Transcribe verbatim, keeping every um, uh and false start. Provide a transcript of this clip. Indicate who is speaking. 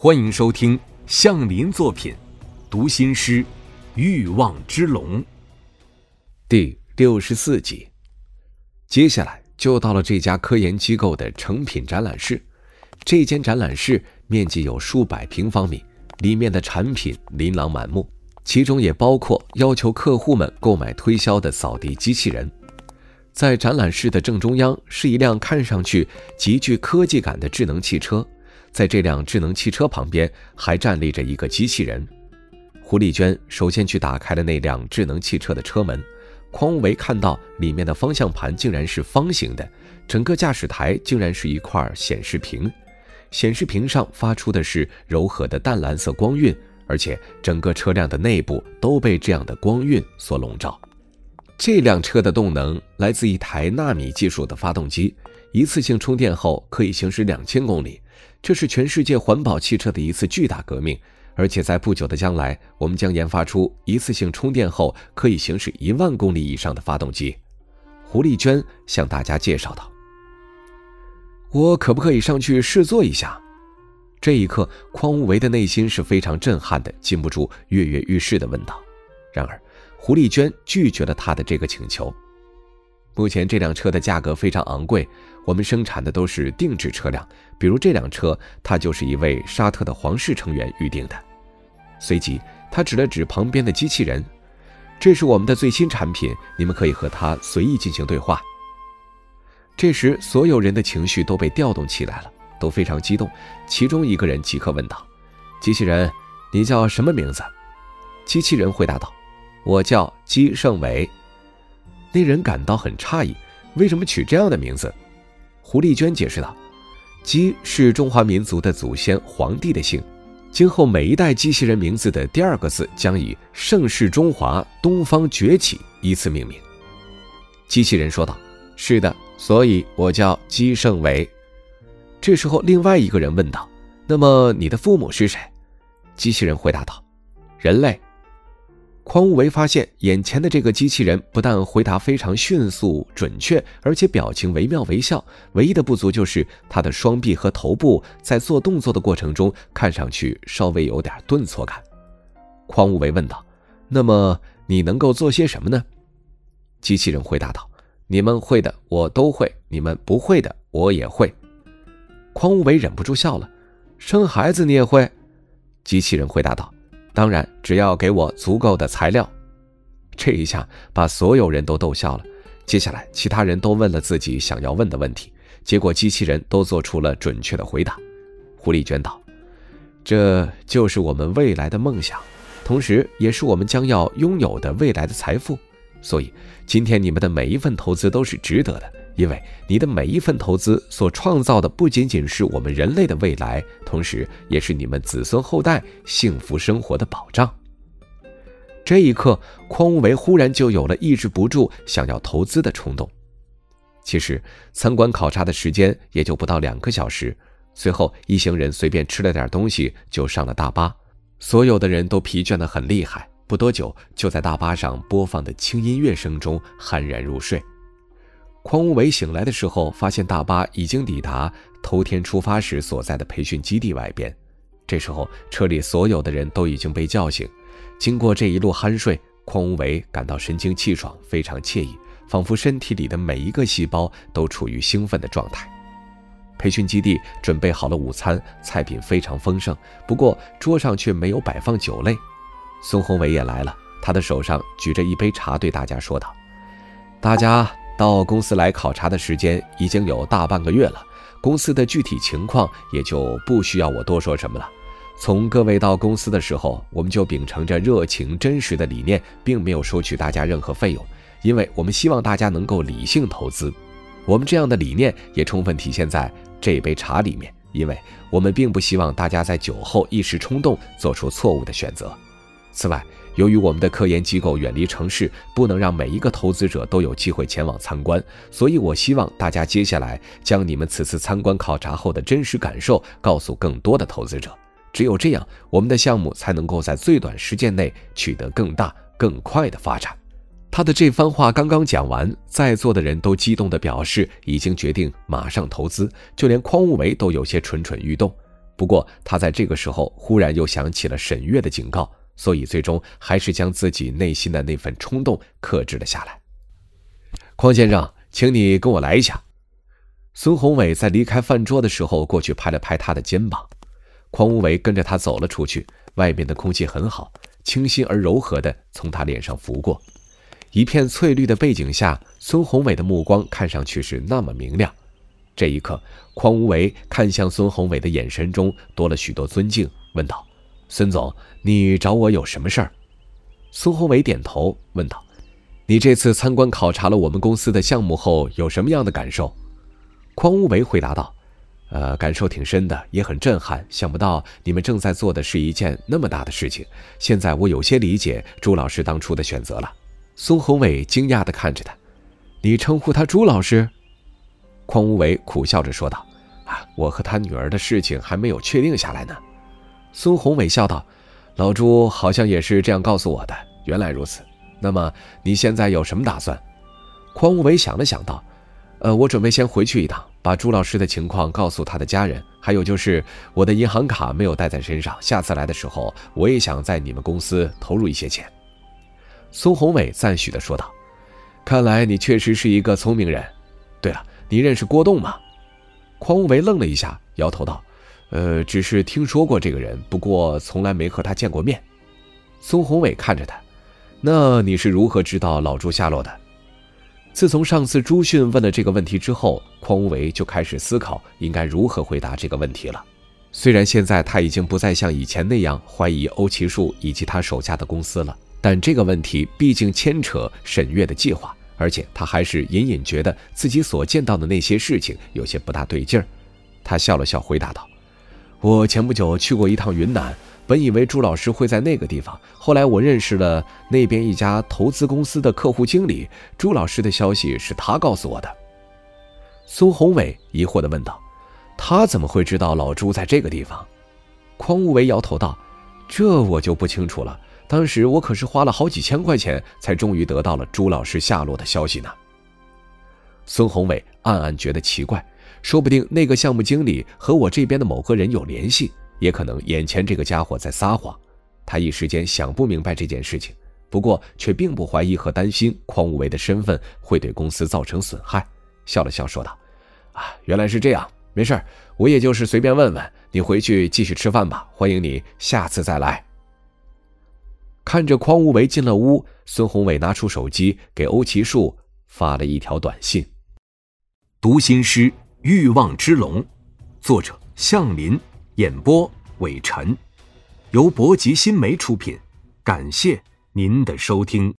Speaker 1: 欢迎收听向林作品读心师欲望之龙
Speaker 2: 第六十四集。接下来就到了这家科研机构的成品展览室。这间展览室面积有数百平方米，里面的产品琳琅满目，其中也包括要求客户们购买推销的扫地机器人。在展览室的正中央是一辆看上去极具科技感的智能汽车，在这辆智能汽车旁边还站立着一个机器人。胡丽娟首先去打开了那辆智能汽车的车门，匡无为看到里面的方向盘竟然是方形的，整个驾驶台竟然是一块显示屏，显示屏上发出的是柔和的淡蓝色光晕，而且整个车辆的内部都被这样的光晕所笼罩。这辆车的动能来自一台纳米技术的发动机，一次性充电后可以行驶两千公里，这是全世界环保汽车的一次巨大革命。而且在不久的将来，我们将研发出一次性充电后可以行驶一万公里以上的发动机。胡丽娟向大家介绍道：我可不可以上去试坐一下？这一刻，匡无为的内心是非常震撼的，禁不住跃跃欲试地问道。然而胡丽娟拒绝了他的这个请求。目前这辆车的价格非常昂贵，我们生产的都是定制车辆，比如这辆车，它就是一位沙特的皇室成员预定的。随即他指了指旁边的机器人，这是我们的最新产品，你们可以和它随意进行对话。这时所有人的情绪都被调动起来了，都非常激动。其中一个人即刻问道：机器人，你叫什么名字？机器人回答道：我叫姬胜伟。那人感到很诧异，为什么取这样的名字？胡丽娟解释道：姬是中华民族的祖先皇帝的姓，今后每一代机器人名字的第二个字将以盛世中华东方崛起依次命名。机器人说道：是的，所以我叫姬胜伟。这时候另外一个人问道：那么你的父母是谁？机器人回答道：人类。匡无为发现眼前的这个机器人不但回答非常迅速准确，而且表情惟妙惟肖，唯一的不足就是他的双臂和头部在做动作的过程中看上去稍微有点顿挫感。匡无为问道：那么你能够做些什么呢？机器人回答道：你们会的我都会，你们不会的我也会。匡无为忍不住笑了：生孩子你也会？机器人回答道：当然，只要给我足够的材料。这一下把所有人都逗笑了。接下来其他人都问了自己想要问的问题，结果机器人都做出了准确的回答。胡丽娟道：这就是我们未来的梦想，同时也是我们将要拥有的未来的财富。所以今天你们的每一份投资都是值得的，因为你的每一份投资所创造的不仅仅是我们人类的未来，同时也是你们子孙后代幸福生活的保障。这一刻，匡无为忽然就有了抑制不住想要投资的冲动。其实参观考察的时间也就不到两个小时，随后一行人随便吃了点东西就上了大巴，所有的人都疲倦得很厉害，不多久就在大巴上播放的轻音乐声中酣然入睡。匡无为醒来的时候，发现大巴已经抵达头天出发时所在的培训基地外边。这时候车里所有的人都已经被叫醒，经过这一路酣睡，匡无为感到神清气爽，非常惬意，仿佛身体里的每一个细胞都处于兴奋的状态。培训基地准备好了午餐，菜品非常丰盛，不过桌上却没有摆放酒类。孙宏伟也来了，他的手上举着一杯茶，对大家说道：大家到公司来考察的时间已经有大半个月了，公司的具体情况也就不需要我多说什么了。从各位到公司的时候，我们就秉承着热情真实的理念，并没有收取大家任何费用，因为我们希望大家能够理性投资。我们这样的理念也充分体现在这杯茶里面，因为我们并不希望大家在酒后一时冲动做出错误的选择。此外，由于我们的科研机构远离城市，不能让每一个投资者都有机会前往参观，所以我希望大家接下来将你们此次参观考察后的真实感受告诉更多的投资者。只有这样，我们的项目才能够在最短时间内取得更大更快的发展。他的这番话刚刚讲完，在座的人都激动地表示已经决定马上投资，就连匡无为都有些蠢蠢欲动。 不过他在这个时候忽然又想起了沈月的警告，所以最终还是将自己内心的那份冲动克制了下来。匡先生，请你跟我来一下。孙宏伟在离开饭桌的时候过去拍了拍他的肩膀，匡无为跟着他走了出去。外面的空气很好，清新而柔和地从他脸上拂过，一片翠绿的背景下，孙宏伟的目光看上去是那么明亮。这一刻，匡无为看向孙宏伟的眼神中多了许多尊敬，问道：孙总，你找我有什么事儿？孙宏伟点头问道：你这次参观考察了我们公司的项目后有什么样的感受？匡无为回答道：呃，感受挺深的，也很震撼，想不到你们正在做的是一件那么大的事情。现在我有些理解朱老师当初的选择了。孙宏伟惊讶地看着他：你称呼他朱老师？匡无为苦笑着说道：啊，我和他女儿的事情还没有确定下来呢。孙宏伟笑道：老朱好像也是这样告诉我的，原来如此。那么你现在有什么打算？匡无为想了想道：呃，我准备先回去一趟，把朱老师的情况告诉他的家人，还有就是我的银行卡没有带在身上，下次来的时候我也想在你们公司投入一些钱。孙宏伟赞许地说道：看来你确实是一个聪明人。对了，你认识郭栋吗？匡无为愣了一下，摇头道：呃，只是听说过这个人，不过从来没和他见过面。孙宏伟看着他：那你是如何知道老朱下落的？自从上次朱迅问了这个问题之后，匡无为就开始思考应该如何回答这个问题了。虽然现在他已经不再像以前那样怀疑欧其树以及他手下的公司了，但这个问题毕竟牵扯沈月的计划，而且他还是隐隐觉得自己所见到的那些事情有些不大对劲儿。他笑了笑回答道：我前不久去过一趟云南，本以为朱老师会在那个地方，后来我认识了那边一家投资公司的客户经理，朱老师的消息是他告诉我的。孙宏伟疑惑地问道：他怎么会知道老朱在这个地方？匡无为摇头道：这我就不清楚了，当时我可是花了好几千块钱才终于得到了朱老师下落的消息呢。孙宏伟暗暗觉得奇怪，说不定那个项目经理和我这边的某个人有联系，也可能眼前这个家伙在撒谎。他一时间想不明白这件事情，不过却并不怀疑和担心匡无为的身份会对公司造成损害，笑了笑说道：啊，原来是这样，没事，我也就是随便问问，你回去继续吃饭吧，欢迎你下次再来。看着匡无为进了屋，孙宏伟拿出手机给欧其树发了一条短信：
Speaker 1: 读心师欲望之龙，作者向林，演播伟晨，由博吉新媒出品，感谢您的收听。